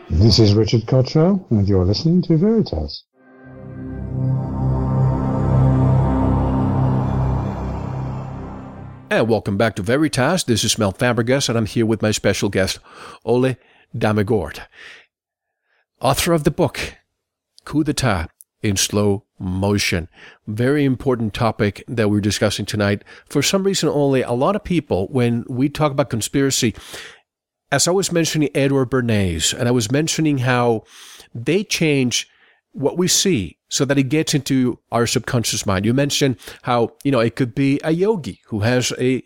This is Richard Cottrell, and you're listening to Veritas. And welcome back to Veritas. This is Mel Fabregas, and I'm here with my special guest, Ole Dammegård, author of the book, Coup d'etat in Slow Motion. Very important topic that we're discussing tonight. For some reason, Ole, a lot of people, when we talk about conspiracy, as I was mentioning Edward Bernays, and I was mentioning how they change what we see so that it gets into our subconscious mind. You mentioned how, it could be a yogi who has a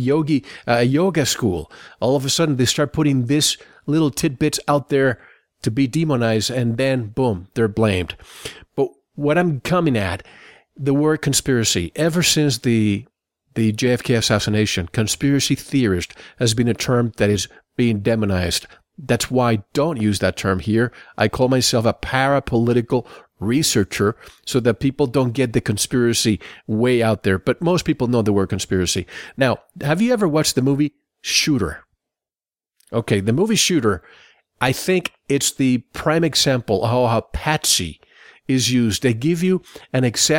yoga school. All of a sudden they start putting this little tidbits out there to be demonized, and then boom, they're blamed. But what I'm coming at, the word conspiracy, ever since the JFK assassination, conspiracy theorist has been a term that is being demonized. That's why I don't use that term here. I call myself a parapolitical researcher so that people don't get the conspiracy way out there. But most people know the word conspiracy. Now, have you ever watched the movie Shooter? Okay, the movie Shooter, I think it's the prime example of how Patsy is used. They give you it's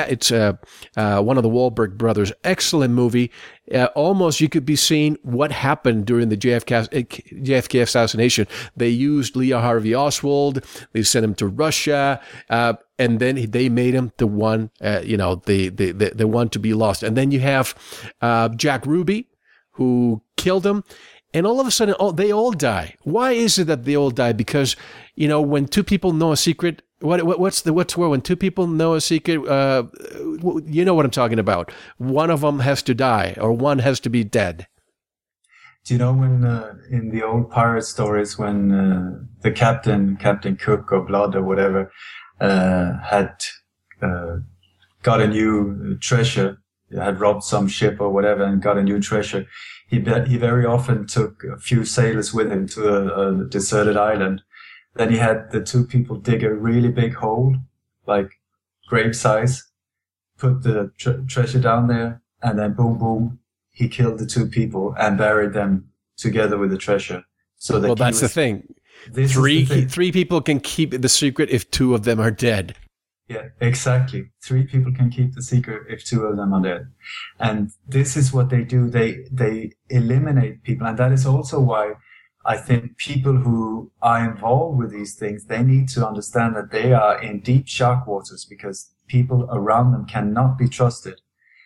one of the Wahlberg brothers, excellent movie. Almost you could be seeing what happened during the JFK assassination. They used Lee Harvey Oswald. They sent him to Russia, and then they made him the one, the one to be lost. And then you have Jack Ruby, who killed him. And all of a sudden, they all die. Why is it that they all die? Because, when two people know a secret, what's the word when two people know a secret? You know what I'm talking about. One of them has to die, or one has to be dead. Do you know when in the old pirate stories, when the Captain Cook or Blood or whatever had got a new treasure, had robbed some ship or whatever and got a new treasure, he very often took a few sailors with him to a deserted island. Then he had the two people dig a really big hole, like grape size, put the treasure down there, and then boom, boom, he killed the two people and buried them together with the treasure. So that that's the thing. Three people can keep the secret if two of them are dead. Yeah, exactly. 3 people can keep the secret if 2 of them are dead. And this is what they do. They eliminate people. And that is also why I think people who are involved with these things, they need to understand that they are in deep shark waters because people around them cannot be trusted.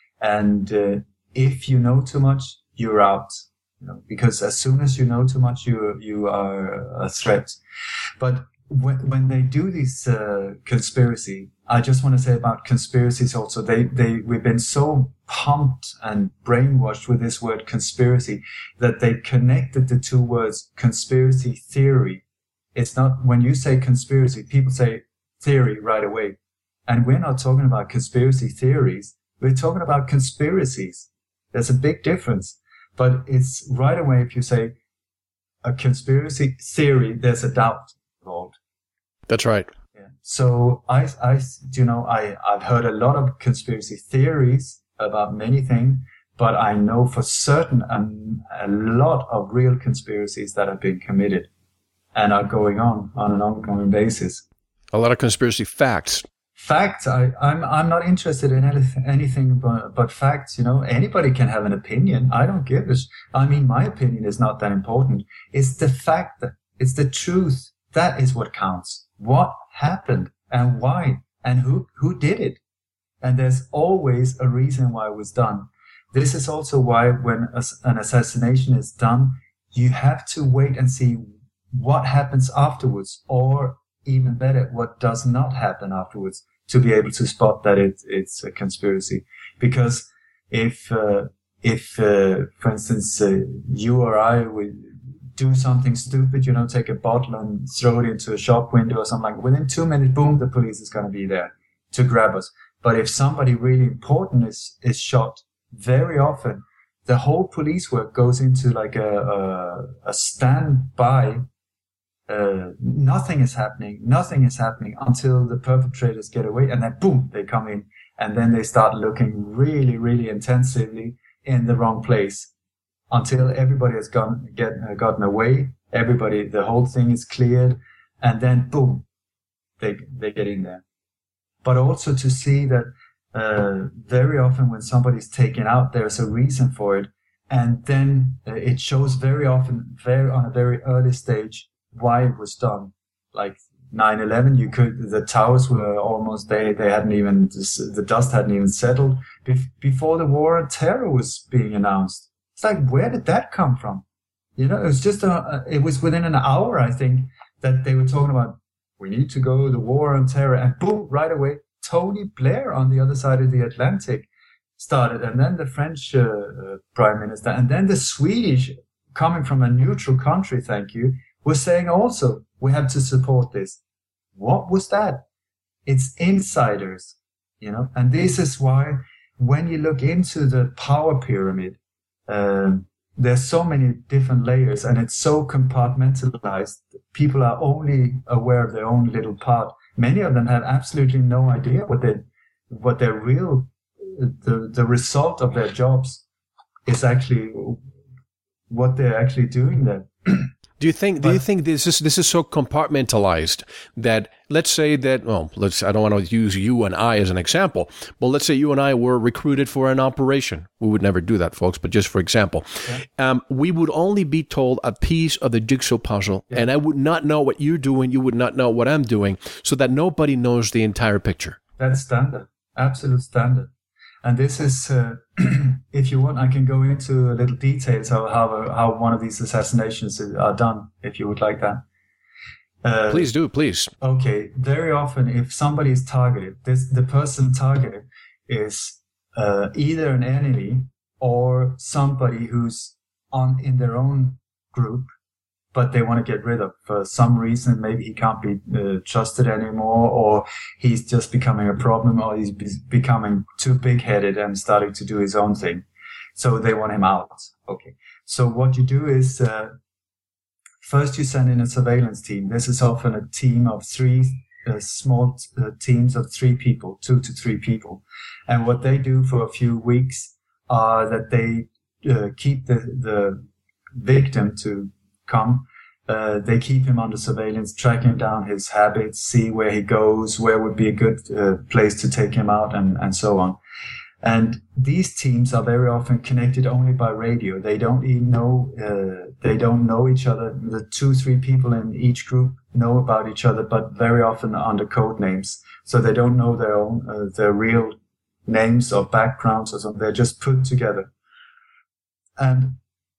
And if you know too much, you're out. Because as soon as you know too much, you are a threat. But when they do this conspiracy, I just want to say about conspiracies also, we've been so pumped and brainwashed with this word conspiracy that they connected the two words conspiracy theory. It's not, when you say conspiracy, people say theory right away. And we're not talking about conspiracy theories. We're talking about conspiracies. There's a big difference. But it's right away, if you say a conspiracy theory, there's a doubt involved. That's right. Yeah. So I've heard a lot of conspiracy theories about many things, but I know for certain a lot of real conspiracies that have been committed and are going on an ongoing basis. A lot of conspiracy facts. Facts. I'm not interested in anything but facts. Anybody can have an opinion. I don't give a my opinion is not that important. It's the fact, it's the truth. That is what counts. What happened and why and who did it? And there's always a reason why it was done. This is also why when an assassination is done, you have to wait and see what happens afterwards, or even better, what does not happen afterwards, to be able to spot that it's a conspiracy. Because if for instance, you or I would do something stupid, take a bottle and throw it into a shop window or something, within 2 minutes, boom, the police is going to be there to grab us. But if somebody really important is shot, very often the whole police work goes into like a standby. Nothing is happening until the perpetrators get away, and then boom, they come in, and then they start looking really, really intensively in the wrong place until everybody has gotten away. The whole thing is cleared, and then boom, they get in there. But also to see that very often when somebody's taken out, there's a reason for it, and then it shows very often, on a very early stage, why it was done. Like 9/11, the towers were almost, they hadn't even, the dust hadn't even settled before the war on terror was being announced. It's like, where did that come from? You know, it was just it was within an hour, I think, that they were talking about, we need to go, the war on terror, and boom, right away, Tony Blair on the other side of the Atlantic started, and then the French prime minister, and then the Swedish, coming from a neutral country, thank you, was saying also, we have to support this. What was that? It's insiders, you know, and this is why when you look into the power pyramid, there's so many different layers, and it's so compartmentalized. People are only aware of their own little part. Many of them have absolutely no idea what their real, the result of their jobs is actually, what they're actually doing there. Do you think this is so compartmentalized that, let's say that, well, I don't want to use you and I as an example, but let's say you and I were recruited for an operation. We would never do that, folks, but just for example, we would only be told a piece of the jigsaw puzzle, and I would not know what you're doing, you would not know what I'm doing, so that nobody knows the entire picture. That's standard, absolute standard. And this is, if you want, I can go into a little details of how one of these assassinations are done, if you would like that. Please do, please. Okay. Very often, if somebody is targeted, the person targeted is either an enemy or somebody who's in their own group, but they want to get rid of for some reason. Maybe he can't be trusted anymore, or he's just becoming a problem, or he's becoming too big-headed and starting to do his own thing. So they want him out. Okay. So what you do is, first you send in a surveillance team. This is often a team of small teams of 3 people, 2 to 3 people. And what they do for a few weeks are that they keep the victim to come. They keep him under surveillance, tracking down his habits, see where he goes, where would be a good place to take him out, and so on. And these teams are very often connected only by radio. They don't even know each other. The 2-3 people in each group know about each other, but very often under code names. So they don't know their real names or backgrounds or something. They're just put together. And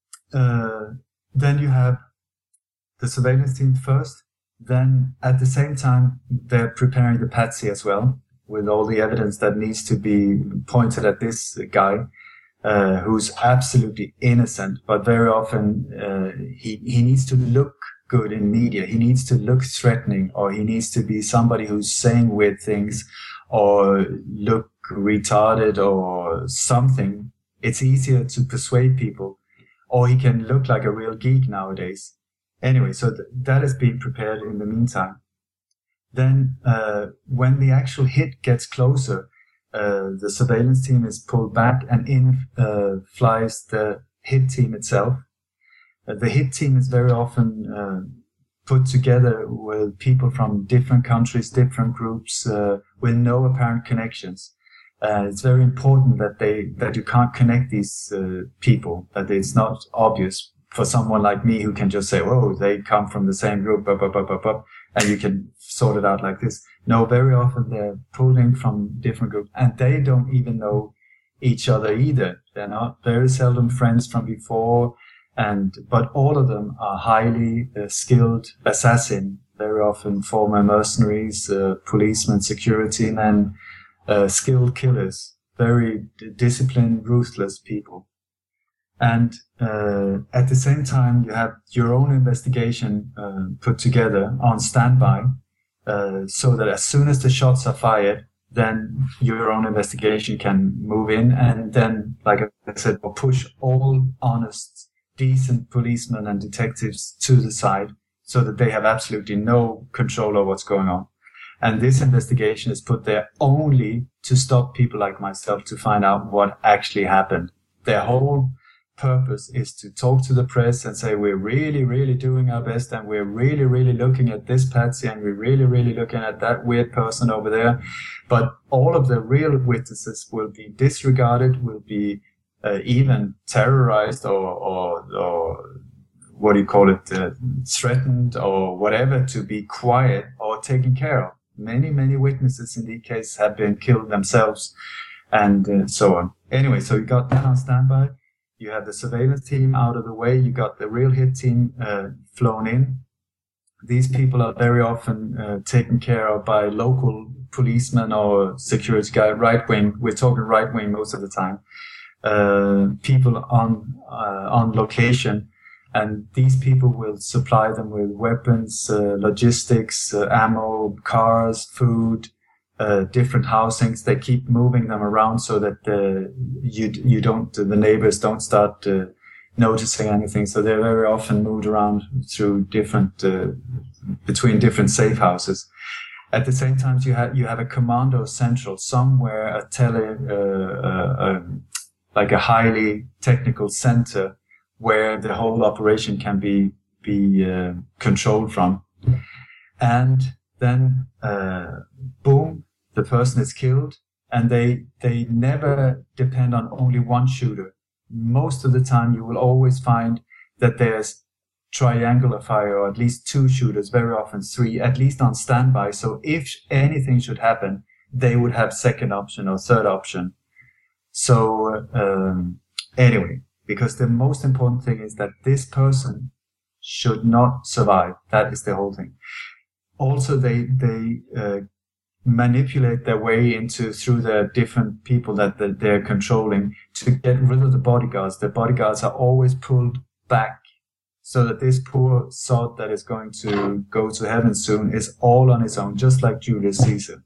then you have the surveillance team first. Then at the same time, they're preparing the patsy as well, with all the evidence that needs to be pointed at this guy, who's absolutely innocent, but very often he needs to look good in media. He needs to look threatening, or he needs to be somebody who's saying weird things, or look retarded or something. It's easier to persuade people. Or he can look like a real geek nowadays. Anyway, so that is being prepared in the meantime. Then, when the actual hit gets closer, the surveillance team is pulled back, and in flies the hit team itself. The hit team is very often put together with people from different countries, different groups, with no apparent connections. It's very important that you can't connect these people, that it's not obvious for someone like me who can just say, oh, they come from the same group, and you can sort it out like this. No, very often they're pulled in from different groups, and they don't even know each other either. They're not very seldom friends from before, but all of them are highly skilled assassins, very often former mercenaries, policemen, security men, skilled killers, very disciplined, ruthless people. And at the same time, you have your own investigation put together on standby, so that as soon as the shots are fired, then your own investigation can move in, and then, like I said, push all honest, decent policemen and detectives to the side, so that they have absolutely no control over what's going on. And this investigation is put there only to stop people like myself to find out what actually happened. Their whole purpose is to talk to the press and say, we're really, really doing our best, and we're really, really looking at this patsy, and we're really, really looking at that weird person over there. But all of the real witnesses will be disregarded, will be even terrorized or what do you call it, threatened or whatever, to be quiet or taken care of. Many, many witnesses in these cases have been killed themselves, and so on. Anyway, so you got that on standby. You have the surveillance team out of the way. You got the real hit team flown in. These people are very often taken care of by local policemen or security guy, right wing. We're talking right wing most of the time. People on location, and these people will supply them with weapons, logistics, ammo, cars, food, different housings. They keep moving them around so that the neighbors don't start noticing anything. So they're very often moved around through between different safe houses. At the same time, you have a commando central somewhere, like a highly technical center where the whole operation can be controlled from. And then, boom, the person is killed, and they never depend on only one shooter. Most of the time, you will always find that there's triangular fire, or at least two shooters, very often three, at least on standby. So if anything should happen, they would have second option or third option. So anyway, because the most important thing is that this person should not survive. That is the whole thing. Also, they manipulate their way through the different people that they're controlling to get rid of the bodyguards. The bodyguards are always pulled back so that this poor sod that is going to go to heaven soon is all on his own, just like Julius Caesar.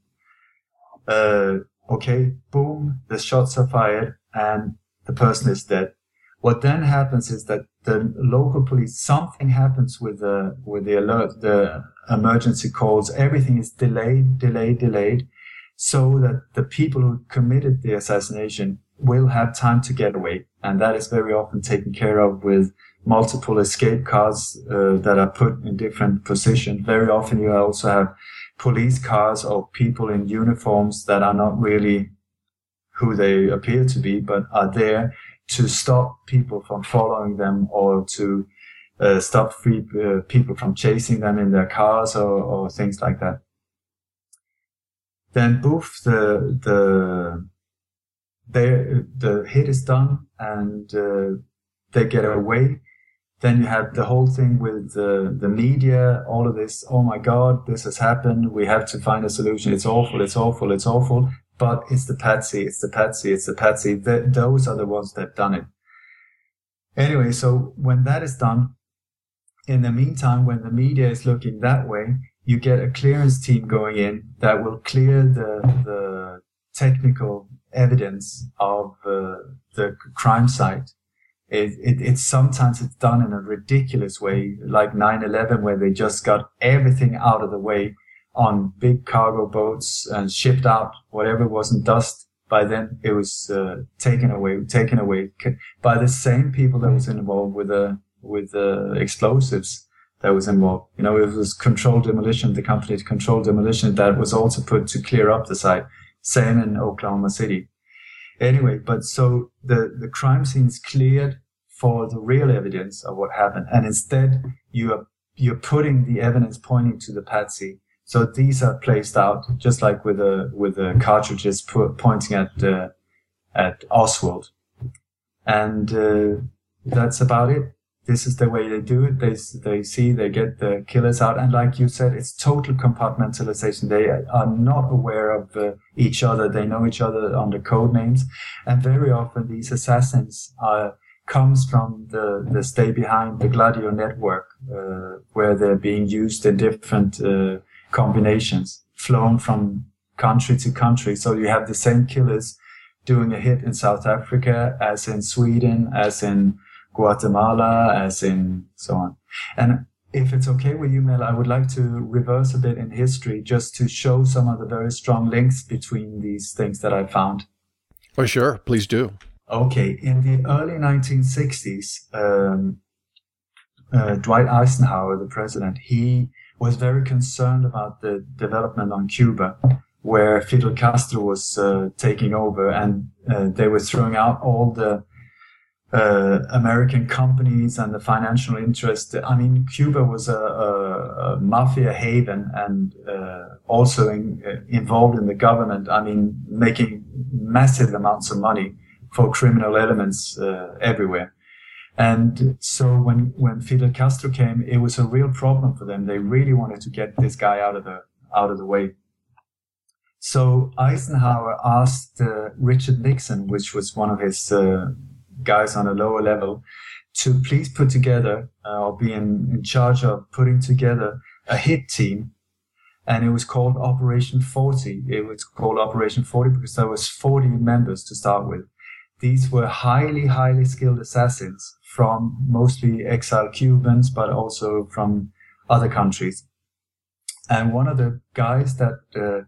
Okay, boom, the shots are fired and the person is dead. What then happens is that the local police, something happens with the alert, the emergency calls, everything is delayed, so that the people who committed the assassination will have time to get away. And that is very often taken care of with multiple escape cars that are put in different positions. Very often you also have police cars or people in uniforms that are not really who they appear to be, but are there to stop people from following them, or to stop people from chasing them in their cars or things like that. Then boof, the hit is done and they get away. Then you have the whole thing with the media, all of this. Oh my God, this has happened. We have to find a solution. It's awful. It's awful. It's awful. But it's the patsy. It's the patsy. It's the patsy. Those are the ones that have done it. Anyway, so when that is done, in the meantime, when the media is looking that way, you get a clearance team going in that will clear the technical evidence of the crime site. It's sometimes it's done in a ridiculous way, like 9/11, where they just got everything out of the way on big cargo boats and shipped out. Whatever wasn't dust by then, it was taken away by the same people that was involved with the explosives that was involved. You know, it was Controlled Demolition, the company Controlled Demolition, that was also put to clear up the site. Same in Oklahoma City. Anyway, but so the crime scene is cleared for the real evidence of what happened, and instead you're putting the evidence pointing to the patsy. So these are placed out just like with the cartridges pointing at Oswald, and that's about it. This is the way they do it. They get the killers out, and like you said, it's total compartmentalization. They are not aware of each other. They know each other under code names, and very often these assassins comes from the Stay Behind, the Gladio network, where they're being used in different combinations, flown from country to country. So you have the same killers doing a hit in South Africa, as in Sweden, as in Guatemala, as in so on. And if it's okay with you, Mel, I would like to reverse a bit in history just to show some of the very strong links between these things that I found. Oh, sure. Please do. Okay, in the early 1960s, Dwight Eisenhower, the president, he was very concerned about the development on Cuba, where Fidel Castro was taking over, and they were throwing out all the American companies and the financial interest. I mean, Cuba was a mafia haven, and also involved in the government. I mean, making massive amounts of money for criminal elements everywhere. And so when Fidel Castro came, it was a real problem for them. They really wanted to get this guy out of the way. So Eisenhower asked Richard Nixon, which was one of his guys on a lower level, to please put together or be in charge of putting together a hit team. And it was called Operation 40. It was called Operation 40 because there was 40 members to start with. These were highly, highly skilled assassins from mostly exiled Cubans, but also from other countries. And one of the guys that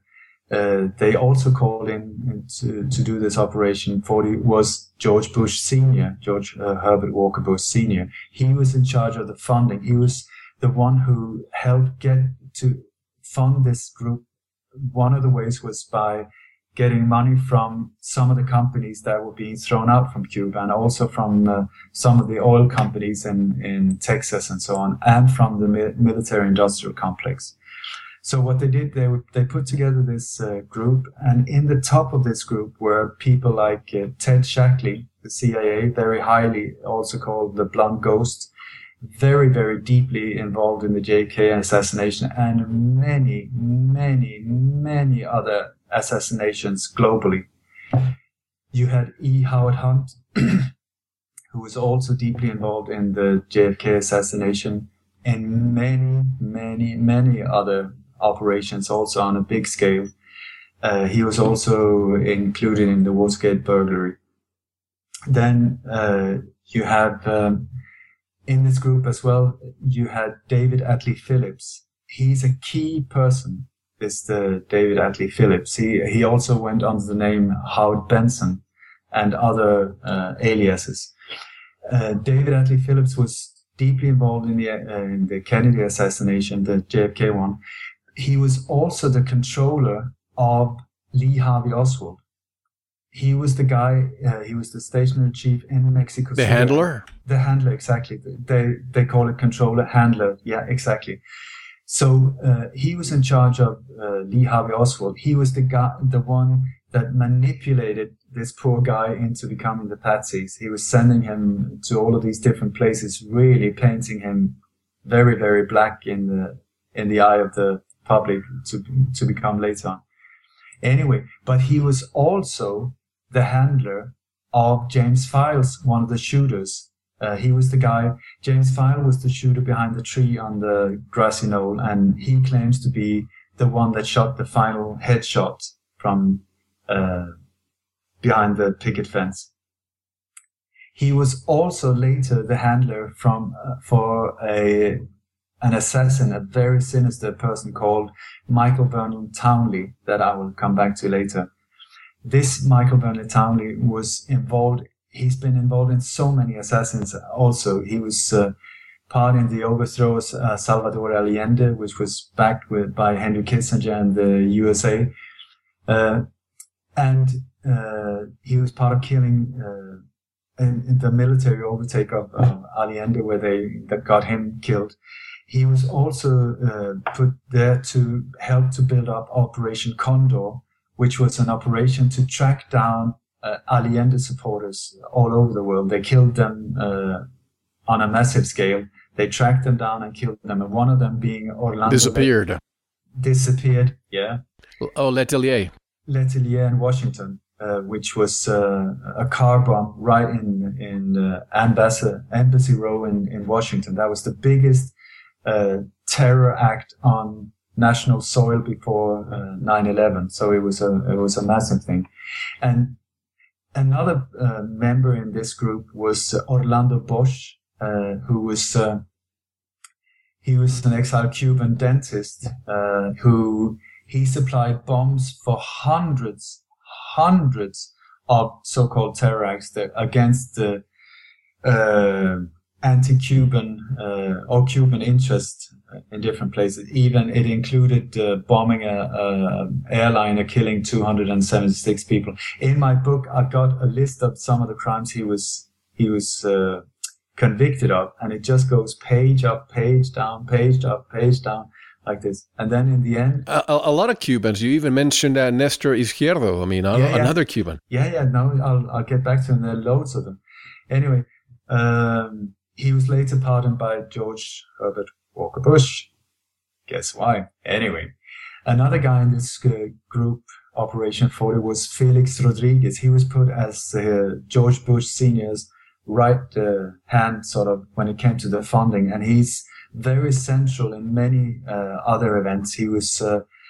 they also called in to do this Operation 40 was George Bush Sr., George Herbert Walker Bush Sr. He was in charge of the funding. He was the one who helped get to fund this group. One of the ways was by getting money from some of the companies that were being thrown out from Cuba, and also from some of the oil companies in Texas and so on, and from the military-industrial complex. So what they did, they put together this group, and in the top of this group were people like Ted Shackley, the CIA, very highly also called the Blunt Ghost, very, very deeply involved in the JFK assassination, and many, many, many other assassinations globally. You had E. Howard Hunt, who was also deeply involved in the JFK assassination, and many, many, many other operations also on a big scale. He was also included in the Watergate burglary. Then you have in this group as well, you had David Atlee Phillips. He's a key person, this David Atlee Phillips. He also went under the name Howard Benson and other aliases. David Atlee Phillips was deeply involved in the Kennedy assassination, the JFK one. He was also the controller of Lee Harvey Oswald. He was the guy, he was the stationary chief in Mexico City. The handler? The handler, exactly. They call it controller, handler. Yeah, exactly. So he was in charge of Lee Harvey Oswald. He was the one that manipulated this poor guy into becoming the patsies. He was sending him to all of these different places, really painting him very, very black in the eye of the public to become later on. Anyway, but he was also the handler of James Files, one of the shooters. He was the guy, James File was the shooter behind the tree on the grassy knoll, and he claims to be the one that shot the final headshot from behind the picket fence. He was also later the handler for an assassin, a very sinister person called Michael Vernon Townley, that I will come back to later. This Michael Vernon Townley was involved. He's been involved in so many assassins also. He was part in the overthrow of Salvador Allende, which was backed by Henry Kissinger and the USA. And he was part of killing in the military overtake of Allende, where they got him killed. He was also put there to help to build up Operation Condor, which was an operation to track down Allende supporters all over the world. They killed them on a massive scale. They tracked them down and killed them, and one of them being Orlando. Disappeared, yeah. Oh, Letelier. Letelier in Washington, which was a car bomb right in Embassy Row in Washington. That was the biggest terror act on national soil before 9/11. So it was a massive thing. And another member in this group was Orlando Bosch, who was he was an exiled Cuban dentist who he supplied bombs for hundreds of so-called terror acts against the anti-Cuban or Cuban interest in different places. Even it included bombing a airliner, killing 276 people. In my book, I've got a list of some of the crimes he was convicted of, and it just goes page up, page down, page up, page down, like this. And then in the end, a lot of Cubans. You even mentioned Nestor Izquierdo. I mean, another Cuban. Yeah. No, I'll get back to him. There are loads of them. Anyway, he was later pardoned by George Herbert Walker Bush. Guess why? Anyway, another guy in this group, Operation 40, was Felix Rodriguez. He was put as George Bush Sr.'s right hand, sort of, when it came to the funding, and he's very central in many other events. He was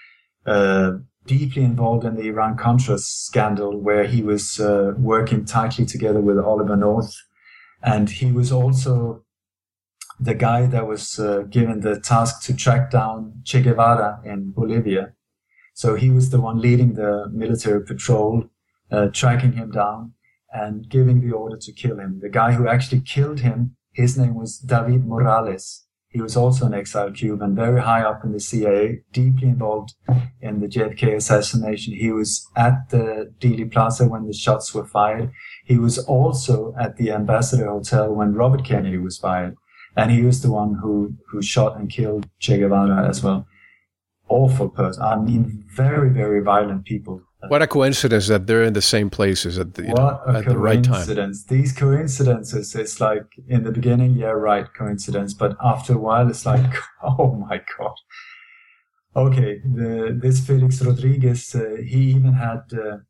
deeply involved in the Iran-Contra scandal, where he was working tightly together with Oliver North, and he was also the guy that was given the task to track down Che Guevara in Bolivia. So he was the one leading the military patrol, tracking him down and giving the order to kill him. The guy who actually killed him, his name was David Morales. He was also an exiled Cuban, very high up in the CIA, deeply involved in the JFK assassination. He was at the Dealey Plaza when the shots were fired. He was also at the Ambassador Hotel when Robert Kennedy was fired. And he was the one who shot and killed Che Guevara as well. Awful person. I mean, very, very violent people. What a coincidence that they're in the same places at the right time. These coincidences, it's like in the beginning, yeah, right, coincidence. But after a while, it's like, oh my God. Okay, this Felix Rodriguez, he even had,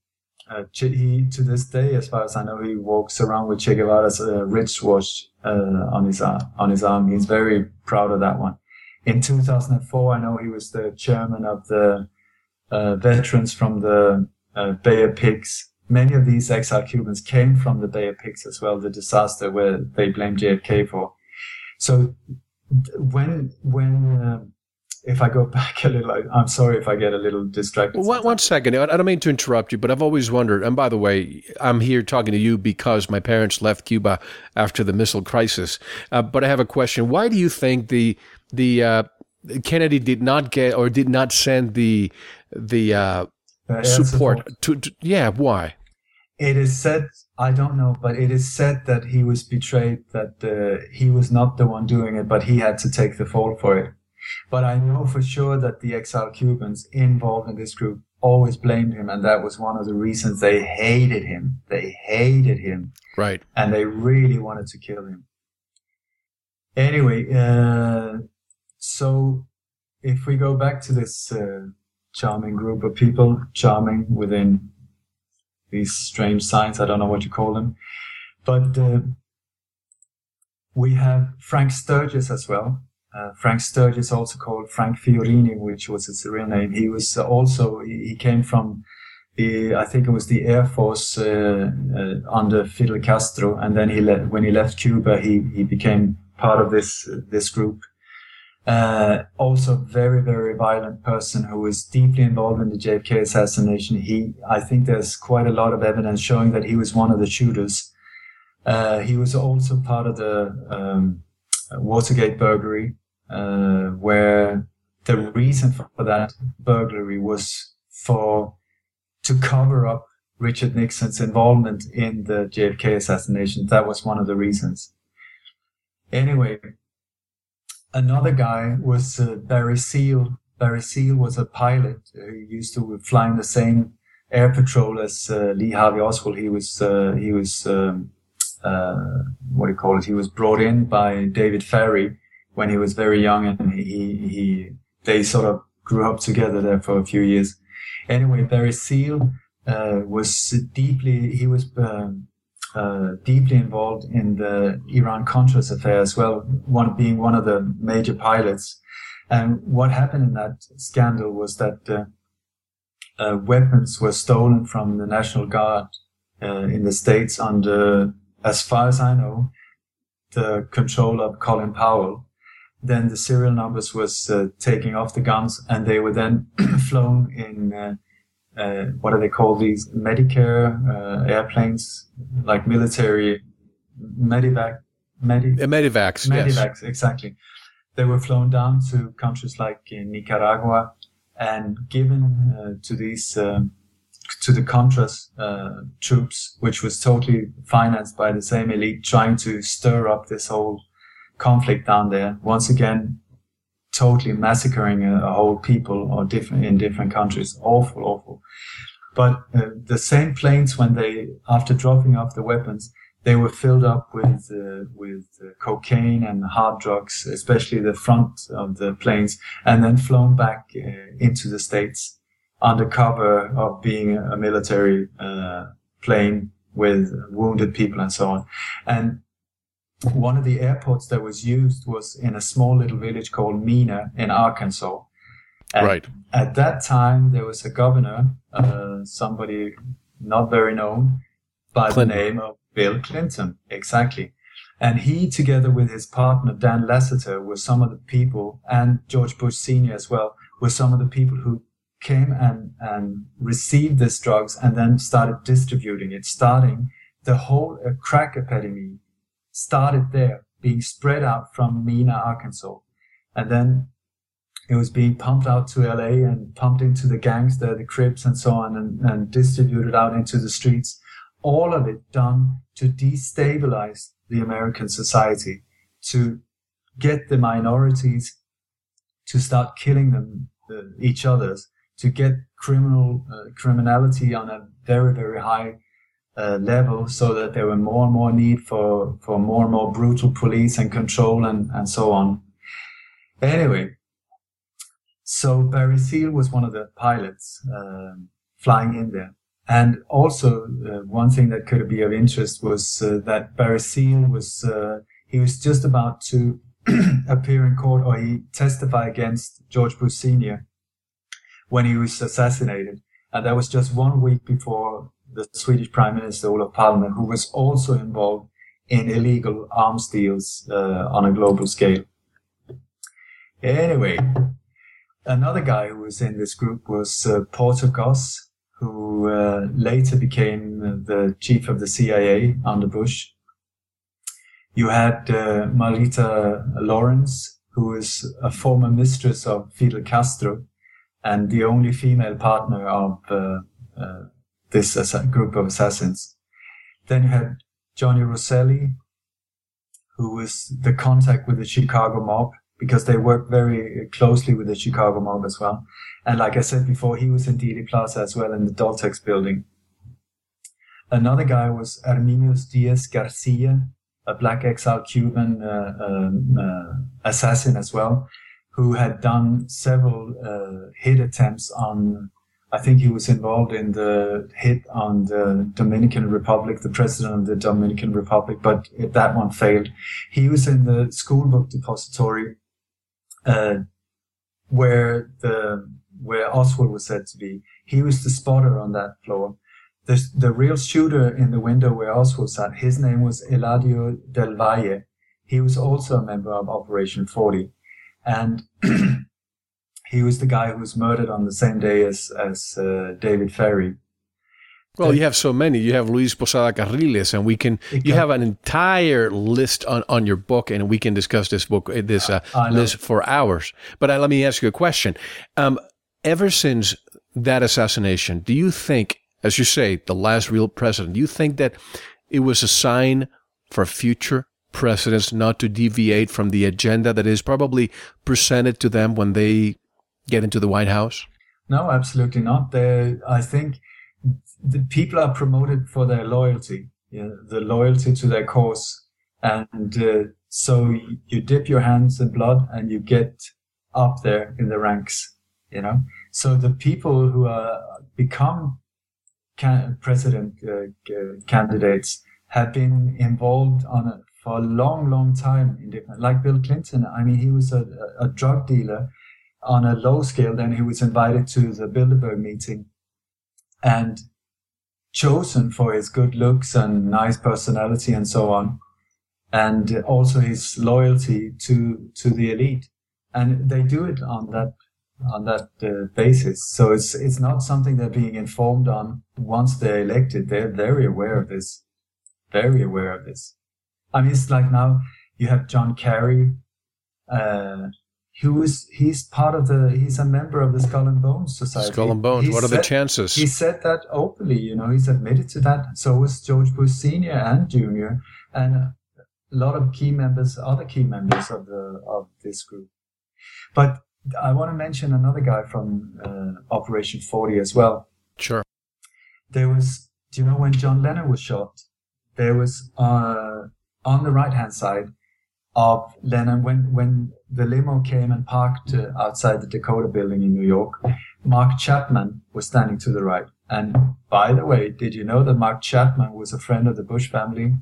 to this day, as far as I know, he walks around with Che Guevara's wristwatch on his arm. He's very proud of that one. In 2004, I know he was the chairman of the veterans from the Bay of Pigs. Many of these exiled Cubans came from the Bay of Pigs as well, the disaster where they blamed JFK for. So when if I go back a little, I'm sorry if I get a little distracted. One second. I don't mean to interrupt you, but I've always wondered, and by the way, I'm here talking to you because my parents left Cuba after the missile crisis. But I have a question. Why do you think the Kennedy did not get or did not send the support to why? It is said, I don't know, but it is said that he was betrayed, that he was not the one doing it, but he had to take the fall for it. But I know for sure that the exiled Cubans involved in this group always blamed him, and that was one of the reasons they hated him. They hated him. Right. And they really wanted to kill him. Anyway, so if we go back to this charming group of people, charming within these strange signs, I don't know what you call them, but we have Frank Sturgis as well. Frank Sturgis, also called Frank Fiorini, which was his real name. He was he came from I think it was the Air Force under Fidel Castro, and then when he left Cuba, he became part of this group. Also very, very violent person who was deeply involved in the JFK assassination. I think there's quite a lot of evidence showing that he was one of the shooters. He was also part of the Watergate burglary, where the reason for that burglary was to cover up Richard Nixon's involvement in the JFK assassination. That was one of the reasons. Anyway, another guy was Barry Seal. Barry Seal was a pilot who used to fly in the same air patrol as Lee Harvey Oswald. He was he was brought in by David Ferrie when he was very young, and they sort of grew up together there for a few years. Anyway, Barry Seal was deeply involved in the Iran-Contras affair as well, being one of the major pilots. And what happened in that scandal was that weapons were stolen from the National Guard in the States under, as far as I know, the control of Colin Powell. Then the serial numbers was taking off the guns, and they were then flown in what do they call these? Medicare airplanes, like military medivacs. Yes. Exactly. They were flown down to countries like in Nicaragua and given to these to the Contras troops, which was totally financed by the same elite, trying to stir up this whole conflict down there. Once again, totally massacring a whole people or in different countries. Awful. But the same planes, when they, after dropping off the weapons, they were filled up with cocaine and hard drugs, especially the front of the planes, and then flown back into the States under cover of being a military plane with wounded people and so on. And one of the airports that was used was in a small little village called Mena in Arkansas. And right. At that time, there was a governor, somebody not very known, by Clinton. the name of Bill Clinton. Exactly. And he, together with his partner, Dan Lasseter, were some of the people, and George Bush Sr. as well, were some of the people who came and received these drugs and then started distributing it, starting the whole crack epidemic started there, being spread out from Mena, Arkansas. And then it was being pumped out to LA and pumped into the gangs there, the Crips and so on, and distributed out into the streets. All of it done to destabilize the American society, to get the minorities to start killing them, each others, to get criminality on a very, very high level, so that there were more and more need for more and more brutal police and control and so on. Anyway, so Barry Seal was one of the pilots flying in there. And also one thing that could be of interest was that Barry Seal was, he was just about to appear in court, or he testified against George Bush Sr. when he was assassinated. And that was just 1 week before the Swedish Prime Minister Olof Palme, who was also involved in illegal arms deals on a global scale. Anyway, another guy who was in this group was Porter Goss, who later became the chief of the CIA under Bush. You had Marita Lawrence, who is a former mistress of Fidel Castro and the only female partner of this group of assassins. Then you had Johnny Rosselli, who was the contact with the Chicago mob, because they worked very closely with the Chicago mob as well. And like I said before, he was in Dealey Plaza as well, in the Doltex building. Another guy was Arminius Diaz Garcia, a black exile Cuban assassin as well, who had done several hit attempts on, I think he was involved in the hit on the Dominican Republic, the president of the Dominican Republic, but that one failed. He was in the school book depository where Oswald was said to be. He was the spotter on that floor. The real shooter in the window where Oswald sat, his name was Eladio Del Valle. He was also a member of Operation 40. And he was the guy who was murdered on the same day as David Ferrie. Well, you have so many. You have Luis Posada Carriles, and you have an entire list on your book, and we can discuss this list for hours. But let me ask you a question. Ever since that assassination, do you think, as you say, the last real president, do you think that it was a sign for future presidents not to deviate from the agenda that is probably presented to them when they get into the White House? No, absolutely not. I think the people are promoted for their loyalty, the loyalty to their cause. And so you dip your hands in blood and you get up there in the ranks, So the people who become president candidates have been involved for a long, long time in different, like Bill Clinton. I mean, he was a drug dealer on a low scale. Then he was invited to the Bilderberg meeting and chosen for his good looks and nice personality and so on, and also his loyalty to the elite. And they do it on that basis. So it's not something they're being informed on once they're elected. They're very aware of this. Very aware of this. I mean, it's like now you have John Kerry, he's a member of the Skull and Bones Society. Skull and Bones. What are the chances? He said that openly. He's admitted to that. So was George Bush Senior and Junior, and a lot of other key members of this group. But I want to mention another guy from Operation 40 as well. Sure. Do you know when John Lennon was shot? There was on the right-hand side of Lennon, when the limo came and parked outside the Dakota building in New York, Mark Chapman was standing to the right. And by the way, did you know that Mark Chapman was a friend of the Bush family?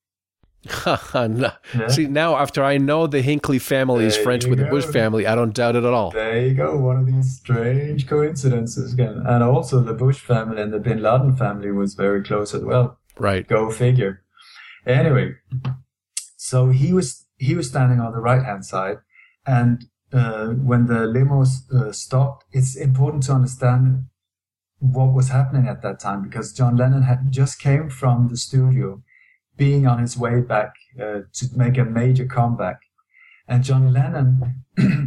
No. Yeah. See, now after I know the Hinckley family is friends with the Bush family, I don't doubt it at all. There you go. One of these strange coincidences again. And also the Bush family and the Bin Laden family was very close as well. Right. Go figure. Anyway, so he was standing on the right-hand side, and when the limos stopped, it's important to understand what was happening at that time, because John Lennon had just came from the studio, being on his way back to make a major comeback. And John Lennon,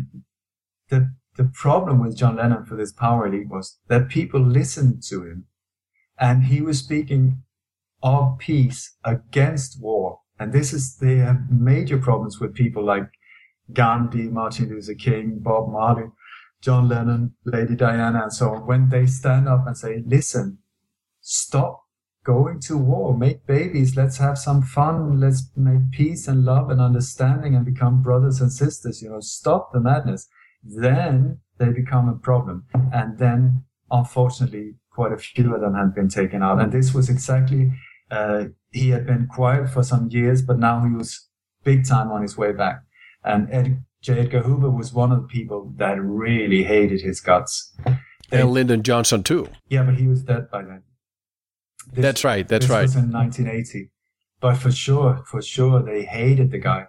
the problem with John Lennon for this Power League was that people listened to him, and he was speaking of peace against war. And they have major problems with people like Gandhi, Martin Luther King, Bob Marley, John Lennon, Lady Diana, and so on. When they stand up and say, listen, stop going to war, make babies, let's have some fun, let's make peace and love and understanding and become brothers and sisters, stop the madness. Then they become a problem. And then, unfortunately, quite a few of them have been taken out. And this was exactly... he had been quiet for some years, but now he was big time on his way back. And J. Edgar Hoover was one of the people that really hated his guts. And Lyndon Johnson, too. Yeah, but he was dead by then. That's right. This was in 1980. But for sure, they hated the guy.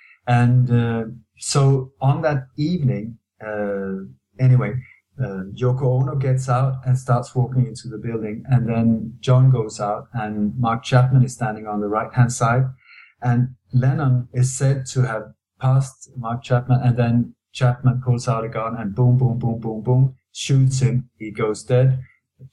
And so on that evening, Yoko Ono gets out and starts walking into the building, and then John goes out, and Mark Chapman is standing on the right-hand side, and Lennon is said to have passed Mark Chapman, and then Chapman pulls out a gun and boom, boom, boom, boom, boom, shoots him. He goes dead.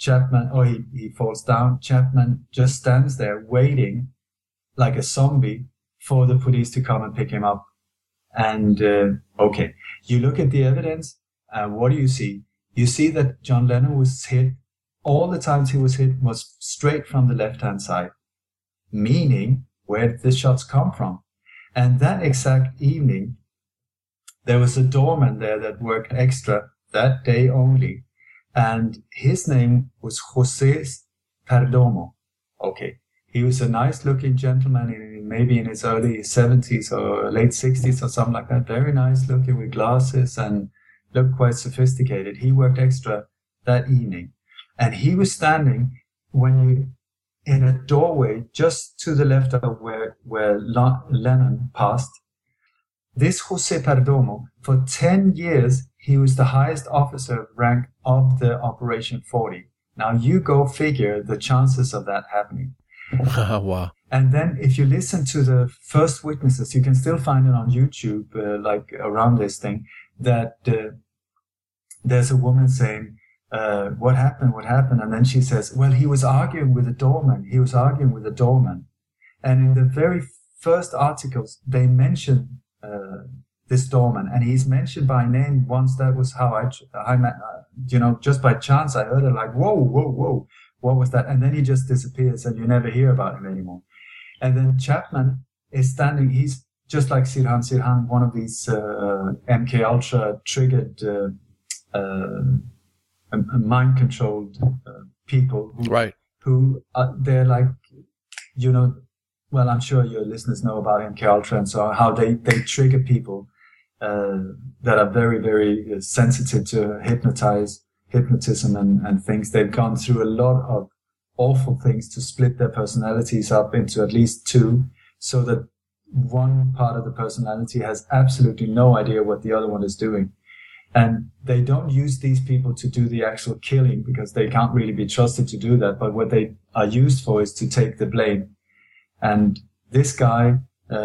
He falls down. Chapman just stands there waiting like a zombie for the police to come and pick him up. And, you look at the evidence, what do you see? You see that John Lennon was hit, all the times he was hit was straight from the left-hand side, meaning where did the shots come from? And that exact evening, there was a doorman there that worked extra that day only, and his name was José Perdomo. Okay, he was a nice-looking gentleman, maybe in his early 70s or late 60s or something like that, very nice-looking with glasses and looked quite sophisticated. He worked extra that evening, and he was standing in a doorway just to the left of where Lennon passed. This José Perdomo, for 10 years, he was the highest officer rank of the Operation 40. Now you go figure the chances of that happening. Wow. And then if you listen to the first witnesses, you can still find it on YouTube, around this thing, that there's a woman saying, what happened? And then she says, well, he was arguing with the doorman. And in the very first articles, they mention this doorman, and he's mentioned by name once. That was how I just by chance, I heard it like, whoa, what was that? And then he just disappears, and you never hear about him anymore. And then Chapman is standing, he's just like Sirhan, one of these MK Ultra triggered mind-controlled people who they're like, well, I'm sure your listeners know about MK Ultra and so how they trigger people that are very, very sensitive to hypnotism and things. They've gone through a lot of awful things to split their personalities up into at least two, so that one part of the personality has absolutely no idea what the other one is doing. And they don't use these people to do the actual killing because they can't really be trusted to do that. But what they are used for is to take the blame. And this guy,